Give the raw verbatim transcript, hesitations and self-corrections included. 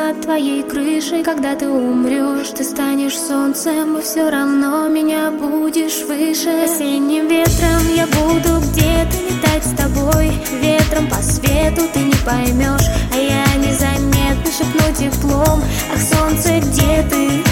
над твоей крышей. Когда ты умрешь, ты станешь солнцем, и все равно меня будешь выше. Осенним ветром я буду где-то летать с тобой. Ветром по свету ты не поймешь, а я незаметно шепну теплом. Ах, солнце, где ты?